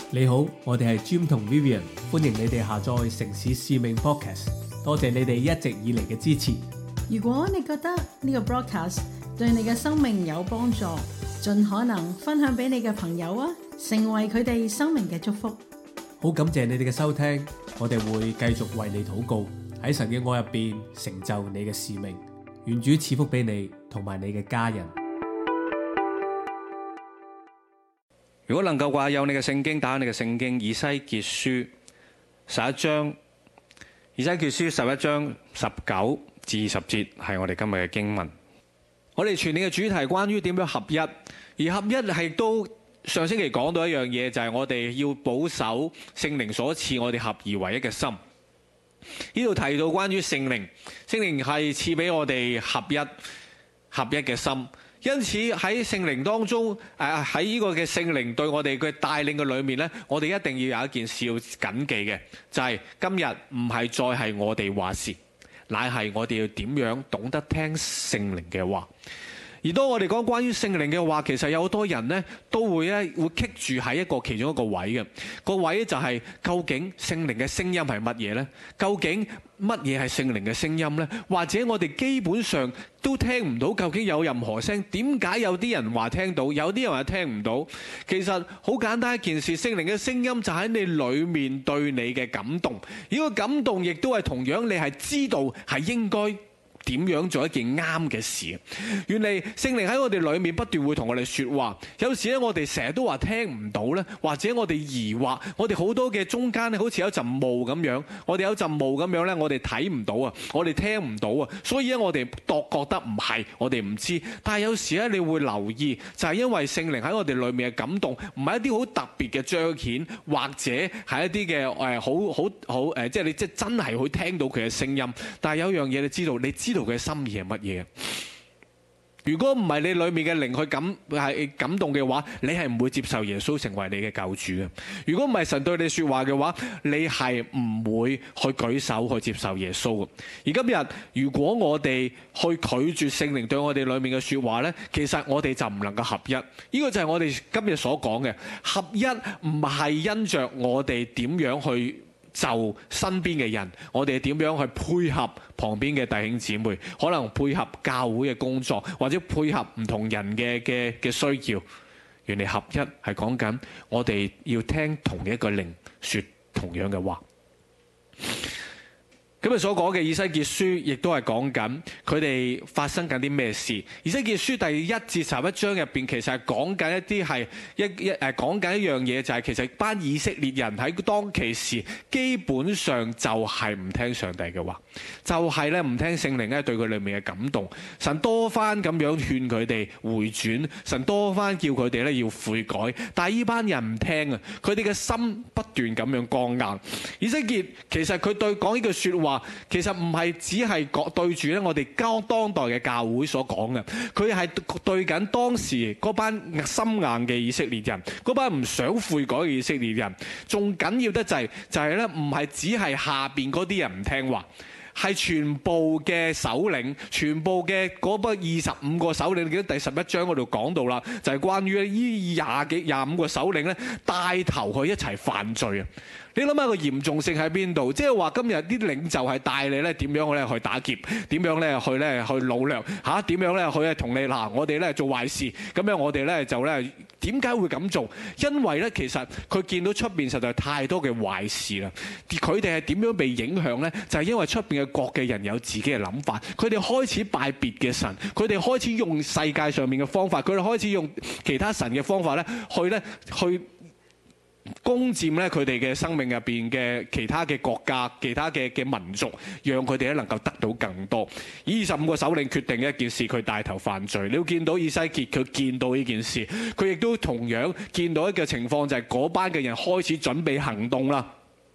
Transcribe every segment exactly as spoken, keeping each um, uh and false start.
你好，我哋係 Jim 同 Vivian， 歡迎你哋下載城市使命 Podcast， 多謝你哋一直以嚟嘅支持。 如果你覺得呢個 broadcast 對你嘅生命有幫助，盡可能分享俾你嘅朋友啊，成為佢哋生命嘅祝福。 好感謝你哋嘅收聽，我哋會繼續為你禱告，喺神嘅愛入邊成就你嘅使命。願主賜福俾你同埋你嘅家人。 如果能夠嘅話，有你嘅聖經，打開你嘅聖經，以西結書十一章，以西結書十一章十九至二十節係我哋今日嘅經文。我哋全年嘅主題關於點樣合一，而合一係都上星期講到一樣嘢，就係我哋要保守聖靈所賜我哋合而為一嘅心。呢度提到關於聖靈，聖靈係賜俾我哋合一合一嘅心。因此喺聖靈當中，誒喺呢個嘅聖靈對我哋嘅帶領嘅裏面呢，我哋一定要有一件事要謹記嘅，就係今日唔係再係我哋話事，乃係我哋要點樣懂得聽聖靈嘅話。而當我哋講關於聖靈嘅話，其實有好多人呢都會咧會棘住喺一個其中一個位嘅，個位就係究竟聖靈嘅聲音係乜嘢呢？究竟乜嘢係聖靈嘅聲音呢？或者我哋基本上都聽唔到究竟有任何聲，點解有啲人話聽到，有啲人話聽唔到？其實好簡單一件事，聖靈嘅聲音就喺你裏面對你嘅感動，呢個感動亦都係同樣你係知道係應該點樣做一件啱嘅事。原嚟聖靈喺我哋裏面不斷會同我哋說話，有時咧我哋成日都話聽唔到咧，或者我哋疑惑，我哋好多嘅中間咧好似有陣霧咁樣，我哋有陣霧咁樣咧，我哋睇唔到啊，我哋聽唔到啊，所以咧我哋度覺得唔係，我哋唔知。但係有時咧你會留意，就係因為聖靈喺我哋裏面嘅感動，唔係一啲好特別嘅彰顯，或者係一啲嘅誒好好好誒，即係你即係真係會聽到佢嘅聲音。但係有樣嘢你知道，你知道佢嘅心意係乜嘢？如果唔係你裏面嘅靈去感係感動嘅話，你係唔會接受耶穌成為你嘅救主嘅。如果唔係神對你說話嘅話，你係唔會去舉手去接受耶穌嘅。而今日如果我哋去拒絕聖靈對我哋裏面嘅說話呢，其實我哋就唔能夠合一。呢個就係我哋今日所講嘅合一，唔係因着我哋點樣去就身邊嘅人，我哋點樣去配合旁邊嘅弟兄姊妹，可能配合教會嘅工作，或者配合唔同人嘅嘅嘅需要。原來合一係講緊我哋要聽同一個靈說同樣嘅話。今日所講嘅以西結書，亦都係講緊佢哋發生緊啲咩事。以西結書第一至十一章入邊，其實係講緊一啲係一一誒講緊一樣嘢，就係其實班以色列人喺當其時基本上就係唔聽上帝嘅話，就係咧唔聽聖靈咧對佢裏面嘅感動。神多番咁樣勸佢哋回轉，神多番叫佢哋咧要悔改，但係呢班人唔聽啊，佢哋嘅心不斷咁樣剛硬。以西結其實佢對講呢句說話，其實唔係只係講對住咧我哋當當代嘅教會所講嘅，佢係對緊當時嗰班心硬嘅以色列人，嗰班唔想悔改嘅以色列人。仲緊要得滯就係咧，唔係只係下邊嗰啲人唔聽話，係全部嘅首領，全部嘅嗰班二十五個首領。你記得第十一章嗰度講到啦，就係關於呢廿幾廿五個首領咧帶頭去一齊犯罪啊！你諗下個嚴重性喺邊度？即係話今日啲領袖係帶你咧點樣咧去打劫，點樣咧去咧去擄掠嚇，點樣咧去咧同你嗱我哋咧做壞事，咁樣我哋咧就咧點解會咁做？因為咧其實佢見到出邊實在太多嘅壞事啦。佢哋係點樣被影響咧？就係因為出邊嘅國嘅人有自己嘅諗法，佢哋開始拜別嘅神，佢哋開始用世界上面嘅方法，佢哋開始用其他神嘅方法咧去咧去攻佔咧佢哋嘅生命入邊嘅其他嘅國家、其他嘅嘅民族，讓佢哋咧能夠得到更多。二十五個首領決定一件事，佢帶頭犯罪。你會見到以西結佢見到呢件事，佢亦都同樣見到一個情況，就係嗰班嘅人開始準備行動啦。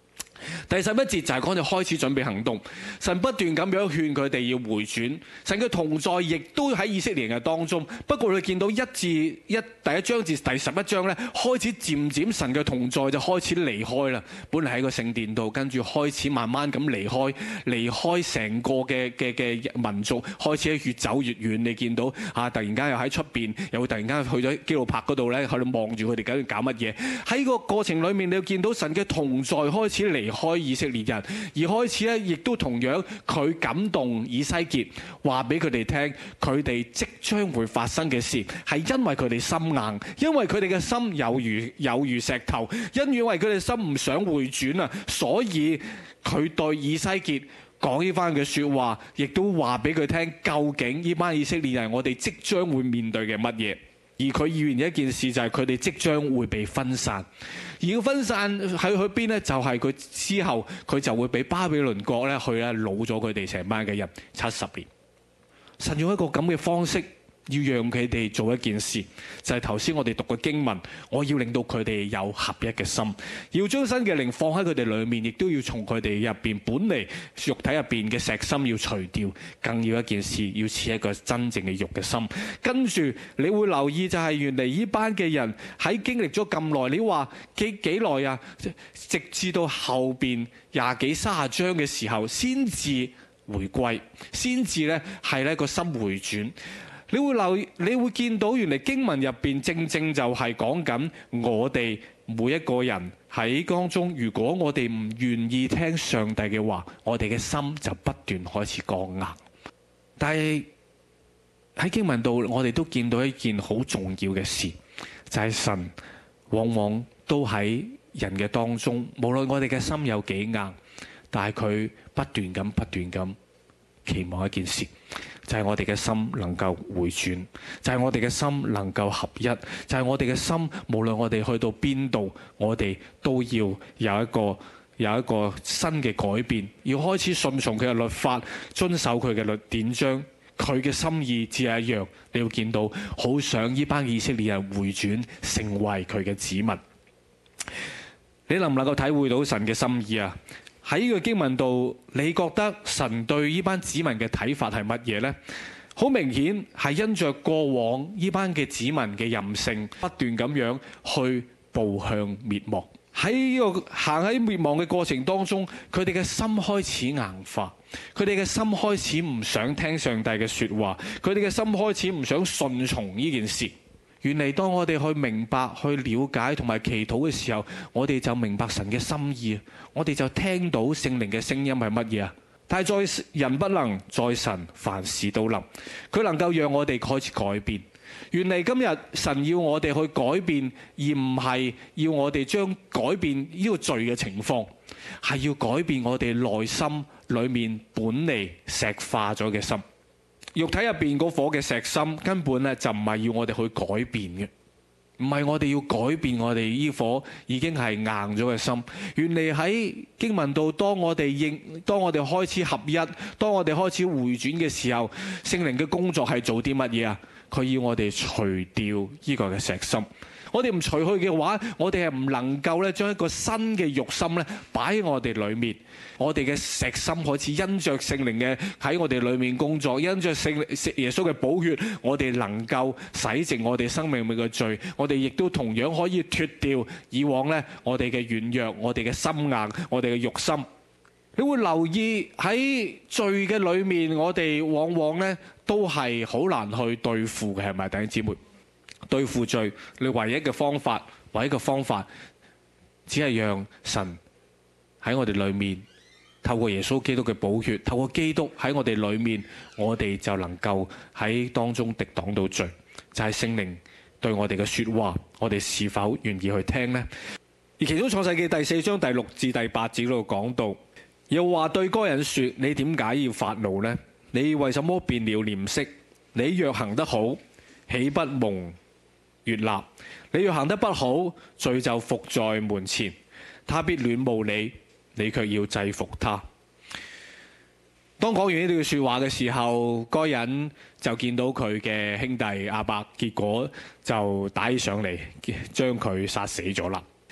第十一節就係講佢開始準備行動，神不斷咁樣勸佢哋要回轉，神嘅同在亦都喺以色列人嘅當中。不過你見到一至一第一章至第十一章呢，開始漸漸神嘅同在就開始離開啦。本嚟喺個聖殿度，跟住開始慢慢咁離開，離開成個嘅嘅嘅民族，開始越走越遠。你見到啊，突然間又喺出邊，又會突然間去咗基路伯嗰度呢，喺度望住佢哋究竟搞乜嘢。喺個過程裏面，你要見到神嘅同在開始離開以色列人，而開始咧，亦都同樣佢感動以西結，話俾佢哋聽，佢哋即將會發生嘅事，係因為佢哋心硬，因為佢哋嘅心有如有如石頭，因為佢哋心唔想回轉啊，所以佢對以西結講呢番嘅說話，亦都話俾佢聽，究竟呢班以色列人我哋即將會面對嘅乜嘢。而佢預言一件事，就係佢哋即將會被分散，而要分散喺去邊呢？就係佢之後佢就會俾巴比倫國咧去咧擄咗佢哋成班嘅人七十年。神用一個咁嘅方式，要讓佢哋做一件事，就係頭先我哋讀嘅經文，我要令到佢哋有合一嘅心，要將新嘅靈放喺佢哋裏面，亦都要從佢哋入邊本嚟肉體入邊嘅石心要除掉，更要一件事，要賜一個真正嘅肉嘅心。跟住你會留意就係原嚟呢班嘅人喺經歷咗咁耐，你話幾幾耐啊？直至到後邊廿幾三十章嘅時候，先至回歸，先至咧係咧個心回轉。你會留意，你會見到原來經文入邊正正就係講緊我哋每一個人喺當中，如果我哋唔願意聽上帝嘅話，我哋嘅心就不斷開始剛硬。但係喺經文度，我哋都見到一件好重要嘅事，就係神往往都喺人嘅當中，無論我哋嘅心有幾硬，但係佢不斷咁不斷咁期望一件事，就係我哋嘅心能夠回轉，就係我哋嘅心能夠合一，就係我哋嘅心，無論我哋去到邊度，我哋都要有一個有一個新嘅改變，要開始順從佢嘅律法，遵守佢嘅律典章，佢嘅心意只係一樣。你要見到好想呢班以色列人回轉，成為佢嘅子民。你能唔能夠體會到神嘅心意啊？喺呢個經文度，你覺得神對呢班子民嘅睇法係乜嘢呢？好明顯係因着過往呢班嘅子民嘅任性，不斷咁樣去步向滅亡。喺呢個行喺滅亡嘅過程當中，佢哋嘅心開始硬化，佢哋嘅心開始唔想聽上帝嘅說話，佢哋嘅心開始唔想順從呢件事。原嚟當我哋去明白、去了解同埋祈禱嘅時候，我哋就明白神嘅心意，我哋就聽到聖靈嘅聲音係乜嘢啊？但係在人不能，在神凡事都能。佢能夠讓我哋開始改變。原嚟今日神要我哋去改變，而唔係要我哋將改變呢個罪嘅情況，係要改變我哋內心裏面本嚟石化咗嘅心。肉體入邊嗰顆嘅石心根本咧就唔係要我哋去改變嘅，唔係我哋要改變我哋呢顆已經係硬咗嘅心。原嚟喺經文度，當我哋應，當我哋開始合一，當我哋開始回轉嘅時候，聖靈嘅工作係做啲乜嘢啊？佢要我哋除掉呢個嘅石心。我哋唔除去嘅話，我哋係唔能夠咧將一個新嘅肉心咧擺喺我哋裏面。我哋嘅石心開始因着聖靈嘅喺我哋裏面工作，因着聖耶穌嘅寶血，我哋能夠洗淨我哋生命裏面嘅罪。我哋亦都同樣可以脫掉以往咧我哋嘅軟弱、我哋嘅心硬、我哋嘅肉心。你會留意喺罪嘅裏面，我哋往往咧都係好難去對付嘅，係咪弟兄姊妹？對付罪，你唯一嘅方法，唯一嘅方法，只係讓神喺我哋裏面，透過耶穌基督嘅寶血，透過基督喺我哋裏面，我哋就能夠喺當中敵擋到罪。就係聖靈對我哋嘅說話，我哋是否願意去聽呢？而其中創世記第四章第六至第八節嗰度講到，又話對該人說：你點解要發怒呢？你為什麼變了臉色？你若行得好，豈不蒙悅納？你若行得不好，罪就伏在門前，他必戀慕你，你卻要制服他。當講完呢段說話嘅時候，該人就見到佢嘅兄弟亞伯，結果就打起上嚟，將佢殺死咗啦。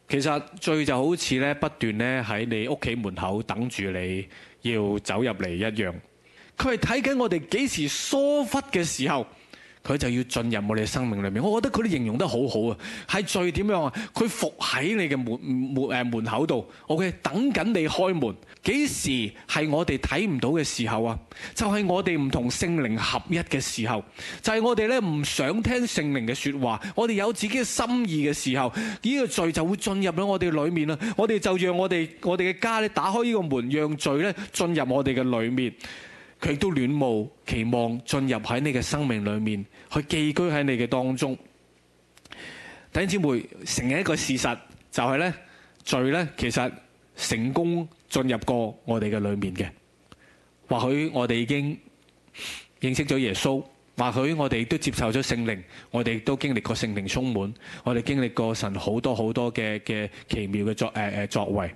其實罪就好似咧不斷咧喺你屋企門口等住你要走入嚟一樣，佢係睇緊我哋幾時疏忽嘅時候，佢就要進入我哋生命裏面。我覺得佢哋形容得好好啊！係罪點樣啊？佢伏喺你嘅門門誒門口度 ，OK， 等緊你開門。幾時係我哋睇唔到嘅時候啊？就係、是、我哋唔同聖靈合一嘅時候，就係、是、我哋咧唔想聽聖靈嘅説話，我哋有自己嘅心意嘅時候，呢、這個罪就會進入咗我哋裏面啦。我哋就讓我哋我哋嘅家咧打開呢個門，讓罪咧進入我哋嘅裏面。佢亦都戀慕期望進入喺你嘅生命裏面，去寄居喺你嘅當中。弟兄姊妹，承認一個事實就係咧，罪咧其實成功進入過我哋嘅裏面嘅。或許我哋已經認識咗耶穌，或許我哋都接受咗聖靈，我哋都經歷過聖靈充滿，我哋經歷過神好多好多嘅嘅奇妙嘅作誒誒、呃、作為。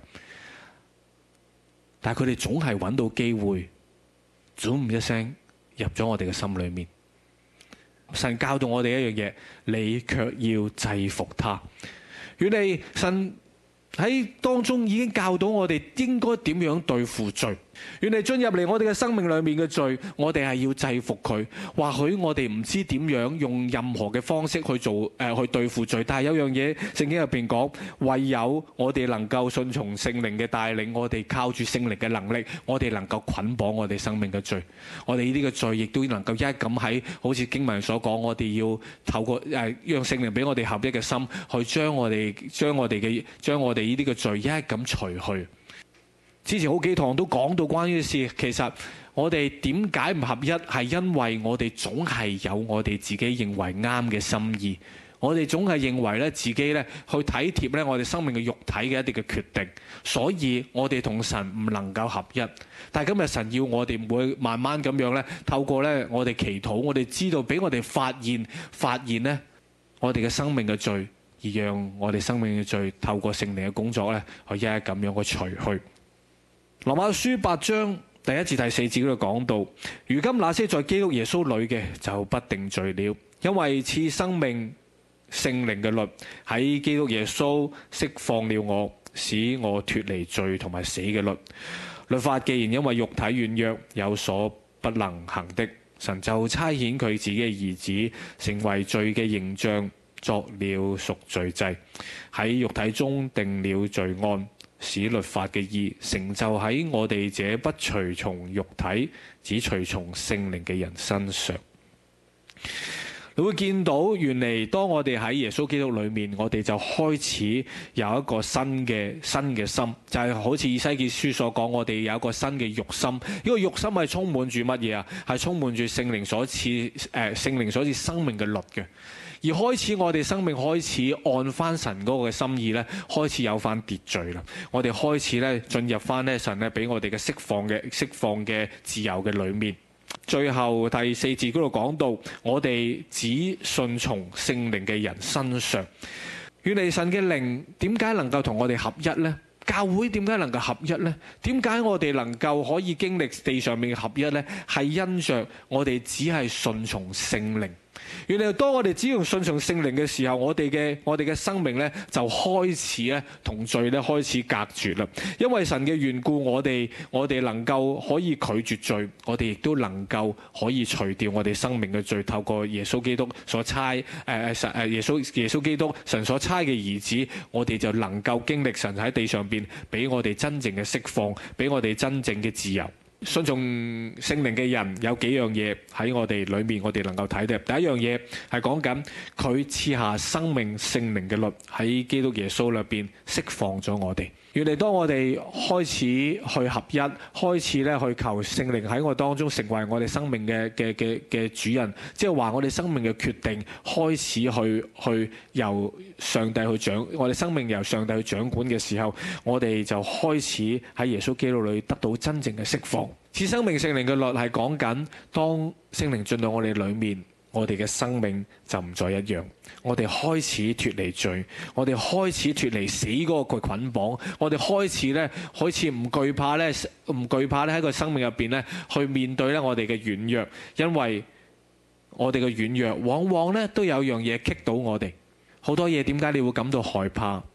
但係佢哋總係揾到機會，總唔一聲入咗我哋嘅心裏面。神教導我哋一樣嘢，你卻要制服他。原來神喺當中已經教導我哋應該點樣對付罪。原來進入嚟我哋嘅生命裏面嘅罪，我哋係要制服佢。或許我哋唔知點樣用任何嘅方式去做誒、呃、去對付罪，但係有樣嘢聖經入邊講，唯有我哋能夠順從聖靈嘅帶領，我哋靠住聖靈嘅能力，我哋能夠捆綁我哋生命嘅罪。我哋呢啲嘅罪亦都能夠一咁喺好似經文所講，我哋要透過誒、呃、讓聖靈俾我哋合一嘅心，去將我哋將我哋嘅將我哋呢啲嘅罪一咁除去。之前好幾堂都講到關於事，其實我哋點解唔合一，係因為我哋總係有我哋自己認為啱嘅心意，我哋總係認為咧自己咧去體貼咧我哋生命嘅肉體嘅一啲嘅決定，所以我哋同神唔能夠合一。但係今日神要我哋會慢慢咁樣咧，透過咧我哋祈禱，我哋知道俾我哋發現發現咧我哋嘅生命嘅罪，而讓我哋生命嘅罪透過聖靈嘅工作咧，去一一咁樣去除去。羅馬書八章第一至第四節嗰度講到，如今那些在基督耶穌裏嘅就不定罪了，因為賜生命聖靈嘅律喺基督耶穌釋放了我，使我脫離罪同埋死嘅律。律法既然因為肉體軟弱有所不能行的，神就差遣佢自己嘅兒子成為罪嘅形象，作了贖罪祭，喺肉體中定了罪案，使律法嘅義成就喺我哋這不隨從肉體只隨從聖靈嘅人身上。你會見到，原嚟當我哋喺耶穌基督裏面，我哋就開始有一個新嘅新嘅心，就係、是、好似以西結書所講，我哋有一個新嘅肉心。呢、這個肉心係充滿住乜嘢啊？係充滿住聖靈所賜誒聖靈所賜生命嘅律嘅。而開始我哋生命開始按翻神嗰個嘅心意咧，開始有翻秩序啦。我哋開始咧進入翻咧神咧俾我哋嘅釋放嘅釋放嘅自由嘅裏面。最後第四節嗰度講到，我哋只順從聖靈嘅人身上。原來神嘅靈點解能夠同我哋合一呢？教會點解能夠合一呢？點解我哋能夠可以經歷地上面嘅合一呢？係因着我哋只係順從聖靈。原來當我哋只用順從聖靈嘅時候，我哋嘅我哋嘅生命咧就開始咧同罪咧開始隔絕啦。因為神嘅緣故，我哋我哋能夠可以拒絕罪，我哋亦都能夠可以除掉我哋生命嘅罪。透過耶穌基督所差誒誒神誒耶穌耶穌基督神所差嘅兒子，我哋就能夠經歷神喺地上邊俾我哋真正嘅釋放，俾我哋真正嘅自由。順從聖靈嘅人有幾樣嘢喺我哋裏面，我哋能夠睇到。第一樣嘢係講緊佢賜下生命聖靈嘅律喺基督耶穌裏邊釋放咗我哋。原來當我哋開始去合一，開始咧去求聖靈喺我當中成為我哋生命嘅嘅嘅嘅主人，即係話我哋生命嘅決定開始去去由上帝去掌，我哋生命由上帝去掌管嘅時候，我哋就開始喺耶穌基督裏得到真正嘅釋放。賜生命聖靈嘅律係講緊，當聖靈進到我哋裏面，我哋嘅生命就唔再一樣。我哋開始脫離罪，我哋開始脫離死嗰個捆綁，我哋開始咧開始唔懼怕咧，唔懼怕咧喺個生命入邊咧去面對咧我哋嘅軟弱，因為我哋嘅軟弱往往咧都有樣嘢棘到我哋。好多嘢點解你會感到害怕？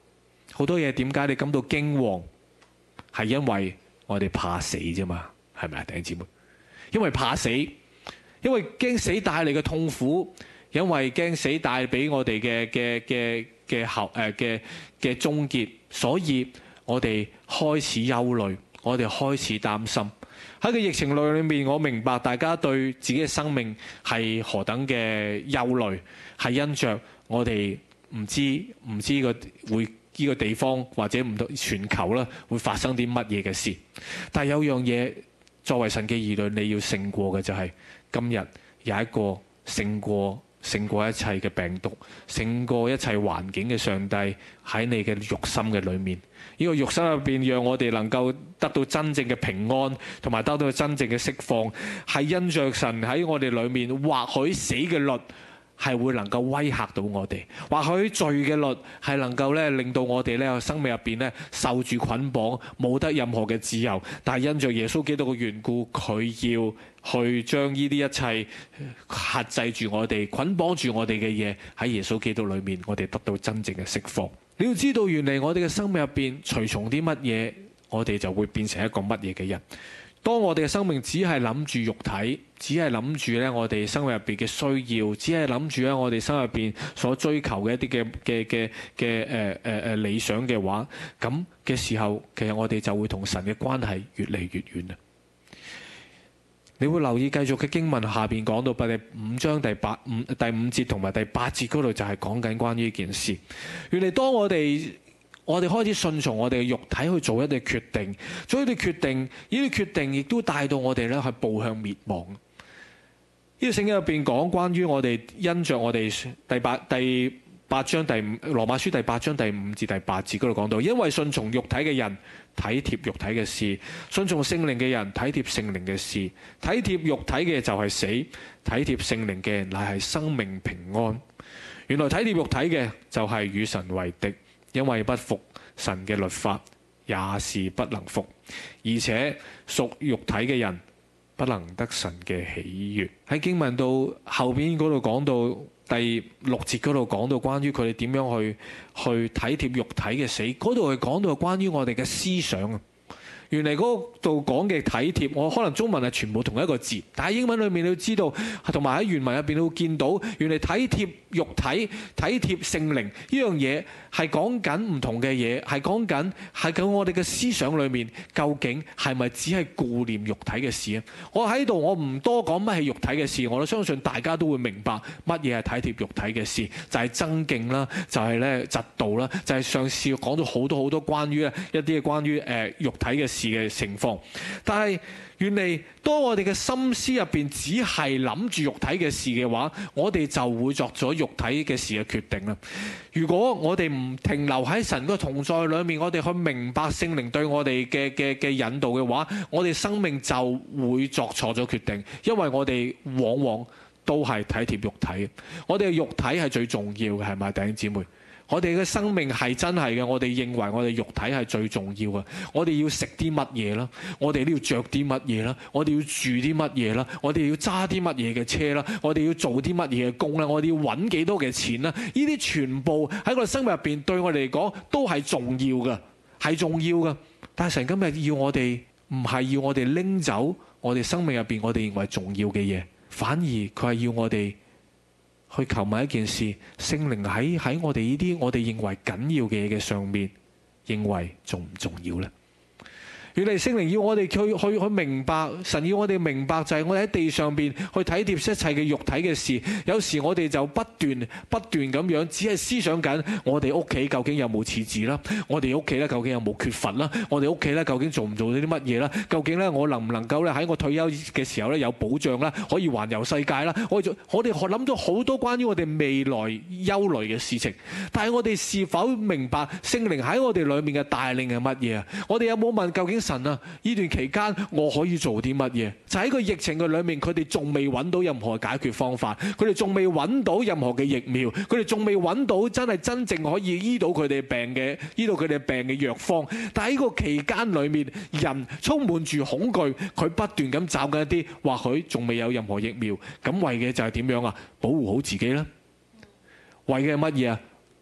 好多嘢點解你感到驚惶？係因為我哋怕死啫嘛，係咪啊，弟兄姊妹？因為怕死，因為驚死帶嚟嘅痛苦，因為驚死帶俾我哋嘅嘅嘅嘅後誒嘅嘅終結，所以我哋開始憂慮，我哋開始擔心。喺個疫情裏面，我明白大家對自己嘅生命係何等嘅憂慮，係因着我哋唔知唔知個會呢個地方或者唔到全球啦，會發生啲乜嘢嘅事。但係有樣嘢作為神嘅兒女，你要勝過嘅就係今日有一個勝過勝過一切嘅病毒，勝過一切環境嘅上帝喺你嘅肉心嘅裏面。呢個肉心入邊，讓我哋能夠得到真正嘅平安，同埋得到真正嘅釋放，係因着神喺我哋裏面，或許死嘅律係會能夠威嚇到我哋，或許罪嘅律係能夠咧令到我哋咧生命入邊咧受住捆綁，冇得任何嘅自由。但係因着耶穌基督嘅緣故，佢要去將呢啲一切克制住我哋，捆綁住我哋嘅嘢，喺耶穌基督裏面，我哋得到真正嘅釋放。你要知道，原嚟我哋嘅生命入邊隨從啲乜嘢，我哋就會變成一個乜嘢嘅人。當我哋嘅生命只係諗住肉體，只係諗住咧我哋生命入邊嘅需要，只係諗住咧我哋生命入邊所追求嘅一啲嘅嘅嘅嘅誒誒誒理想嘅話，咁嘅時候，其實我哋就會同神嘅關係越嚟越遠啦。你會留意繼續嘅經文下邊講到第五章第八五第五節同埋第八節嗰度，就係講緊關於呢件事。原來當我哋我哋開始順從我哋嘅肉體去做一啲決定，做一啲決定，呢啲決定亦都帶到我哋咧去步向滅亡。呢個聖經入邊講關於我哋因着我哋第八第八章第五羅馬書第八章第五至第八節嗰度講到，因為順從肉體嘅人體貼肉體嘅事，順從聖靈嘅人體貼聖靈嘅事。體貼肉體嘅就係死，體貼聖靈嘅乃係生命平安。原來體貼肉體嘅就係與神為敵，因為不服神嘅律法，也是不能服，而且屬肉體嘅人不能得神嘅喜悅。喺經文到後邊嗰度講到第六節嗰度講到關於佢哋點樣去去體貼肉體嘅死，嗰度係講到關於我哋嘅思想啊。原嚟嗰度講嘅體貼，我可能中文係全部同一個字，但係英文裏面你要知道，同埋喺原文入邊你會見到，原嚟體貼肉體、體貼聖靈呢樣嘢係講緊唔同嘅嘢，係講緊係講我哋嘅思想裏面究竟係咪只係顧念肉體嘅事啊？我喺度我唔多講乜係肉體嘅事，我都相信大家都會明白乜嘢係體貼肉體嘅事，就係爭競啦，就係咧嫉妒啦，就係上次講到好多好多關於一啲嘅關於誒肉體嘅事嘅情況。但係原嚟當我哋嘅心思入邊只係諗住肉體嘅事嘅話，我哋就會作咗肉體嘅事嘅決定啦。如果我哋唔停留喺神個同在裏面，我哋去明白聖靈對我哋嘅嘅嘅引導嘅話，我哋生命就會作錯咗決定，因為我哋往往都係體貼肉體。我哋嘅肉體係最重要嘅，係咪弟兄姊妹？我哋嘅生命係真係嘅，我哋認為我哋肉體係最重要嘅。我哋要食啲乜嘢啦？我哋都要着啲乜嘢啦？我哋要住啲乜嘢啦？我哋要揸啲乜嘢嘅車啦？我哋要做啲乜嘢嘅工啦？我哋要揾幾多嘅錢啦？呢啲全部喺我哋生命入邊對我哋嚟講都係重要嘅，係重要嘅。但係神今日要我哋唔係要我哋拎走我哋生命入邊我哋認為重要嘅嘢，反而佢係要我哋去求問一件事，聖靈喺喺我哋呢啲我哋認為緊要嘅嘢嘅上面，認為重唔重要呢？原嚟聖靈要我哋去去去明白，神要我哋明白就係我哋喺地上邊去體貼一切嘅肉體嘅事。有時我哋就不斷不斷咁樣，只係思想緊我哋屋企究竟有冇廁紙啦，我哋屋企咧究竟有冇缺乏啦，我哋屋企咧究竟做唔做到啲乜嘢啦？究竟咧我能唔能夠咧喺我退休嘅時候咧有保障啦，可以環遊世界啦？我哋我哋諗咗好多關於我哋未來憂慮嘅事情，但係我哋是否明白聖靈喺我哋裏面嘅帶領係乜嘢啊？我哋有冇問究竟神啊，呢段期間我可以做啲乜嘢？就喺個疫情嘅裏面，佢哋仲未揾到任何解決方法，佢哋仲未揾到任何嘅疫苗，佢哋仲未揾到真係真正可以醫到佢哋病嘅醫到佢哋病嘅藥方。但係喺個期間裏面，人充滿住恐懼，佢不斷咁找緊一啲或許仲未有任何疫苗，咁為嘅就係點樣啊？保護好自己啦。為嘅係乜嘢啊？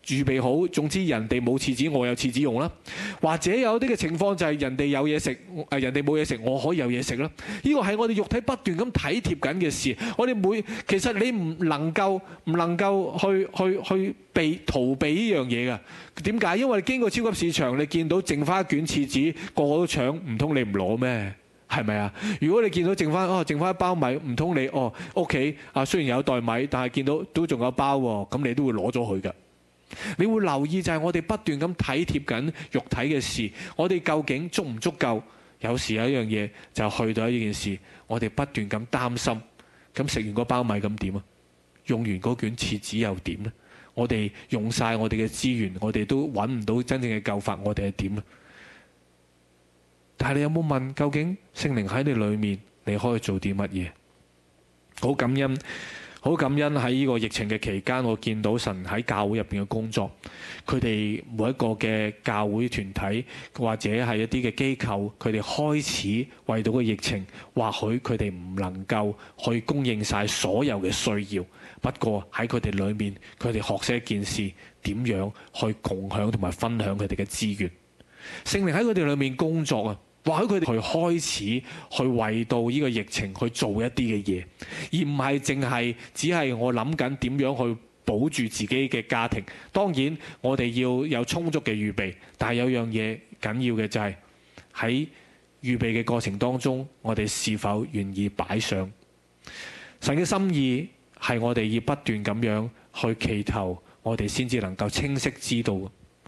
預備好，總之人哋冇廁紙，我有廁紙用啦。或者有啲嘅情況就係人哋有嘢食，誒人哋冇嘢食，我可以有嘢食啦。呢個係我哋肉體不斷咁體貼緊嘅事。我哋每其實你唔能夠唔能夠去去去避逃避呢樣嘢㗎。點解？因為經過超級市場，你見到剩翻一卷廁紙，個個都搶，唔通你唔攞咩？係咪啊？如果你見到剩翻哦，剩翻一包米，唔通你哦屋企啊雖然有袋米，但係見到都仲有包喎，咁你都會攞咗佢㗎。你會留意就係我哋不斷咁體貼緊肉體嘅事，我哋究竟足唔足夠？有時有一樣嘢就去到一件事，我哋不斷咁擔心，咁食完嗰包米咁點啊？用完嗰卷廁紙又點呢？我哋用晒我哋嘅資源，我哋都揾唔到真正嘅救法，我哋係點呢？但係你有冇問，究竟聖靈喺你裏面，你可以做啲乜嘢？好感恩。好感恩喺呢個疫情嘅期間，我見到神喺教會入邊嘅工作，佢哋每一個嘅教會團體或者係一啲嘅機構，佢哋開始為到個疫情，或許佢哋唔能夠去供應晒所有嘅需要，不過喺佢哋裏面，佢哋學識一件事，點樣去共享同埋分享佢哋嘅資源。聖靈喺佢哋裏面工作啊！或許佢哋去開始去為到呢個疫情去做一啲嘅嘢，而唔係淨係只係我諗緊點樣去保住自己嘅家庭。當然我哋要有充足嘅預備，但係有樣嘢緊要嘅就係喺預備嘅過程當中，我哋是否願意擺上神嘅心意？係我哋要不斷咁樣去祈求，我哋先至能夠清晰知道。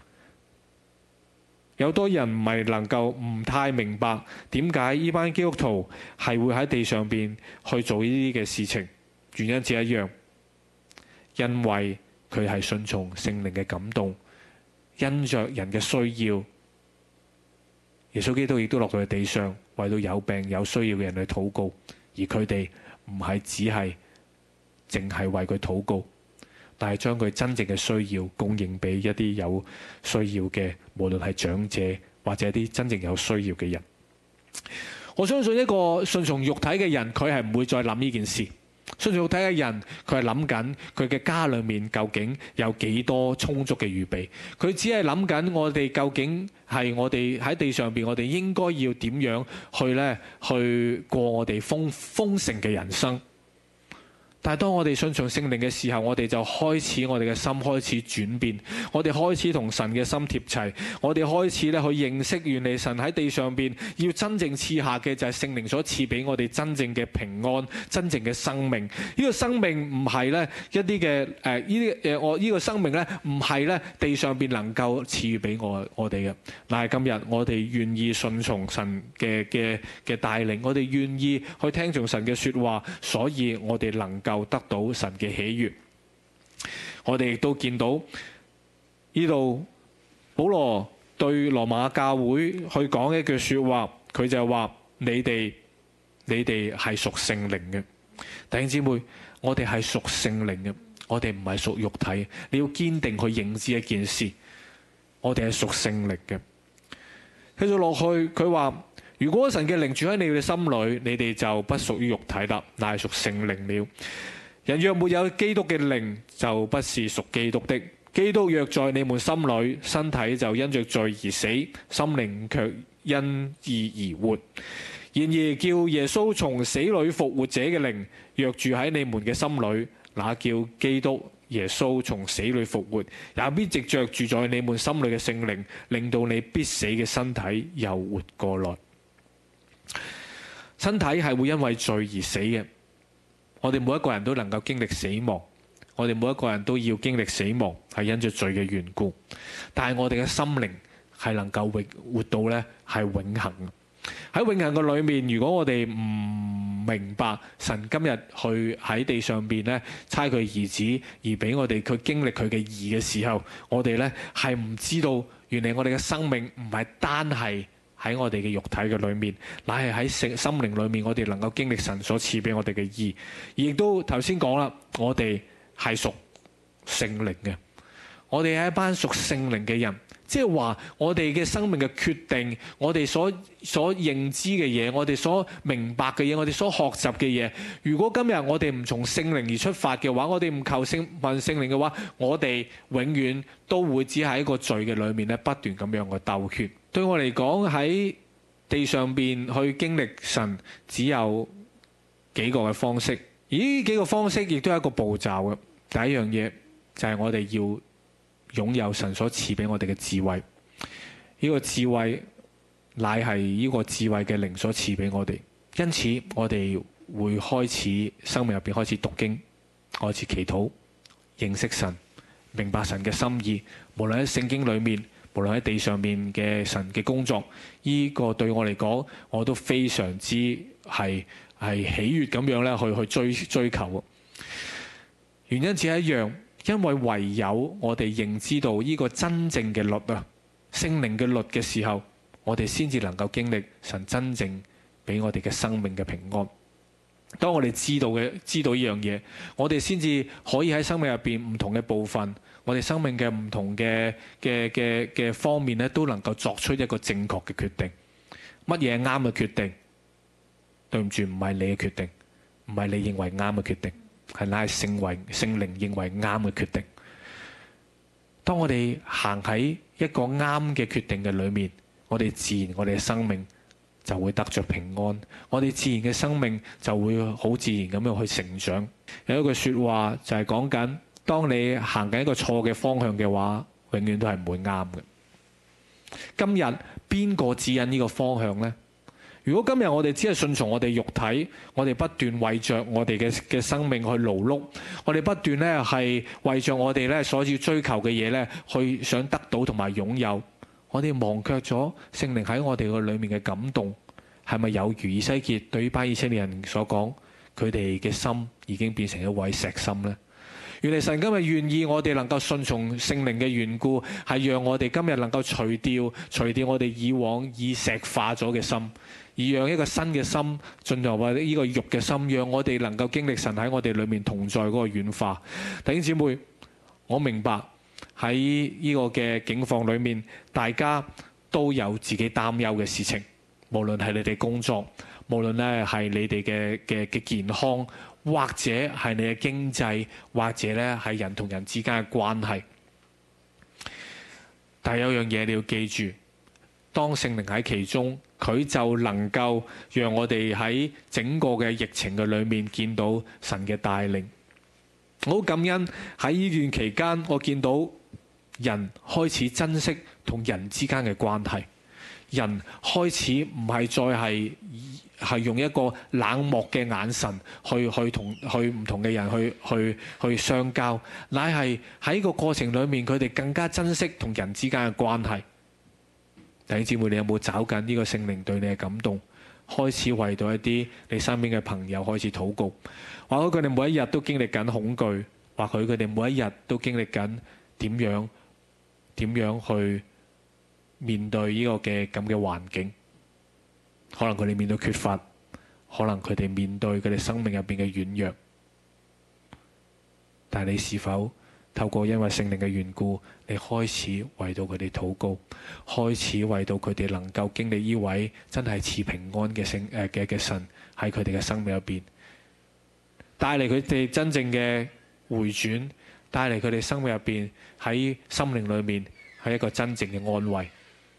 有多人唔係能夠唔太明白點解呢班基督徒係會喺地上邊去做呢啲嘅事情，原因只一樣，因為佢係順從聖靈嘅感動，因着人嘅需要，耶穌基督亦都落到去地上，為到有病有需要嘅人去禱告，而佢哋唔係只係淨係為佢禱告，但係將佢真正嘅需要供應俾一啲有需要嘅，無論係長者或者一啲真正有需要嘅人。我相信一個順從肉體嘅人，佢係唔會再諗呢件事。順從肉體嘅人，佢係諗緊佢嘅家裏面究竟有幾多充足嘅預備。佢只係諗緊我哋究竟係我哋喺地上邊，我哋應該要點樣去呢？去過我哋豐豐盛嘅人生。但係當我哋順從聖靈嘅時候，我哋就開始我哋嘅心開始轉變，我哋開始同神嘅心貼齊，我哋開始咧去認識，原來神喺地上邊要真正賜下嘅就係聖靈所賜俾我哋真正嘅平安、真正嘅生命。呢、這個生命唔係咧一啲嘅誒呢啲誒我呢個生命咧唔係咧地上邊能夠賜予俾我我哋嘅。但係今日我哋願意順從神嘅嘅嘅帶領，我哋願意去聽從神嘅說話，所以我哋能夠得到神嘅喜悅。我哋亦都見到呢度保羅對羅馬教會去講一句說話，佢就話：你哋你哋係屬聖靈嘅。弟兄姊妹，我哋係屬聖靈嘅，我哋唔係屬肉體。你要堅定去認知一件事，我哋係屬聖靈嘅。繼續落去，佢話：如果神嘅靈住喺你哋心裏，你哋就不屬於肉體啦，乃係屬聖靈了。人若沒有基督嘅靈，就不是屬基督的。基督若在你們心裏，身體就因着罪而死，心靈卻因義而活。然而叫耶穌從死裏復活者嘅靈，若住喺你們嘅心裏，那叫基督耶穌從死裏復活，也必藉着住在你們心裏嘅聖靈，令到你必死嘅身體又活過來。身體係會因為罪而死嘅。我哋每一個人都能夠經歷死亡，我哋每一個人都要經歷死亡，係因着罪嘅緣故。但係我哋嘅心靈係能夠活活到呢係永恆。喺永恆嘅裏面，如果我哋唔明白神今日去喺地上邊呢差佢兒子而俾我哋去經歷佢嘅義嘅時候，我哋呢係唔知道原來我哋嘅生命唔係單係喺我哋嘅肉體嘅裏面，乃係喺聖心靈裏面，我哋能夠經歷神所賜俾我哋嘅義。而亦都頭先講啦，我哋係屬聖靈嘅，我哋係一班屬聖靈嘅人。 即係話我哋嘅生命嘅決定，我哋所所認知嘅嘢，我哋所明白嘅嘢，我哋所學習嘅嘢，如果今日我哋唔從聖靈而出發嘅話，我哋唔求聖問聖靈嘅話，我哋永遠都會只喺一個罪嘅裏面咧，不斷咁樣去鬥血。對我嚟講，喺地上邊去經歷神，只有幾個嘅方式。而呢幾個方式亦都係一個步驟嘅。第一樣嘢就係我哋要擁有神所賜俾我哋嘅智慧，呢個智慧乃係呢個智慧嘅靈所賜俾我哋。因此我哋會開始生命入邊開始讀經，開始祈禱，認識神，明白神嘅心意。無論喺聖經裏面，無論喺地上面嘅神嘅工作，呢個對我嚟講，我都非常之係係喜悅咁樣咧去去追追求。原因只係一樣。因為唯有我哋認知到呢個真正嘅律啊，聖靈嘅律嘅時候，我哋先至能夠經歷神真正俾我哋嘅生命嘅平安。當我哋知道嘅知道呢樣嘢，我哋先至可以喺生命入邊唔同嘅部分，我哋生命嘅唔同嘅嘅嘅嘅方面咧，都能夠作出一個正確嘅決定。乜嘢係啱嘅決定？對唔住，唔係你嘅決定，唔係你認為啱嘅決定。係乃係聖為聖靈認為啱嘅決定。當我哋行喺一個啱嘅決定嘅裏面，我哋自然我哋嘅生命就會得着平安，我哋自然嘅生命就會好自然咁樣去成長。有一句說話就係講緊，當你行緊一個錯嘅方向嘅話，永遠都係唔會啱嘅。今日邊個指引呢個方向呢？如果今日我哋只係順從我哋肉體，我哋不斷為着我哋嘅嘅生命去勞碌，我哋不斷咧係為着我哋咧所要追求嘅嘢咧去想得到同埋擁有，我哋忘卻咗聖靈喺我哋個裏面嘅感動，係咪有如以西結對於班以色列人所講，佢哋嘅心已經變成一位石心呢？原來神今日願意我哋能夠順從聖靈嘅緣故，係讓我哋今日能夠除掉除掉我哋以往以石化咗嘅心，而讓一個新嘅心進入或者呢個肉嘅心，讓我哋能夠經歷神喺我哋裏面同在嗰個軟化。弟兄姊妹，我明白喺呢個嘅境況裏面，大家都有自己擔憂嘅事情，無論係你哋工作，無論咧係你哋嘅嘅嘅健康，或者係你嘅經濟，或者咧係人同人之間嘅關係。但係有樣嘢你要記住，當聖靈喺其中，佢就能夠讓我哋喺整個嘅疫情嘅裏面見到神嘅帶領。我好感恩喺呢段期間，我見到人開始珍惜同人之間嘅關係，人開始唔係再係係用一個冷漠嘅眼神去去同去唔同嘅人去去去相交，乃係喺個過程裏面，佢哋更加珍惜同人之間嘅關係。弟兄姊妹，你有冇找緊呢個聖靈對你嘅感動？開始為到一啲你身邊嘅朋友開始禱告，或許佢哋每一日都經歷緊恐懼，或許佢哋每一日都經歷緊點樣點樣去面對呢個嘅咁嘅環境。可能佢哋面對缺乏，可能佢哋面對佢哋生命入邊嘅軟弱，但係你是否透過因為聖靈嘅緣故，你開始為到佢哋禱告，開始為到佢哋能夠經歷呢位真係賜平安嘅聖誒嘅嘅神喺佢哋嘅生命入邊，帶嚟佢哋真正嘅回轉，帶嚟佢哋生命入邊喺心靈裏面係一個真正嘅安慰。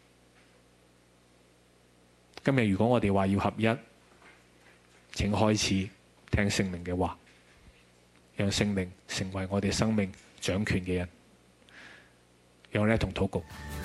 今日如果我哋話要合一，請開始聽聖靈嘅話，讓聖靈成為我哋生命掌權嘅人，讓我哋一同禱告。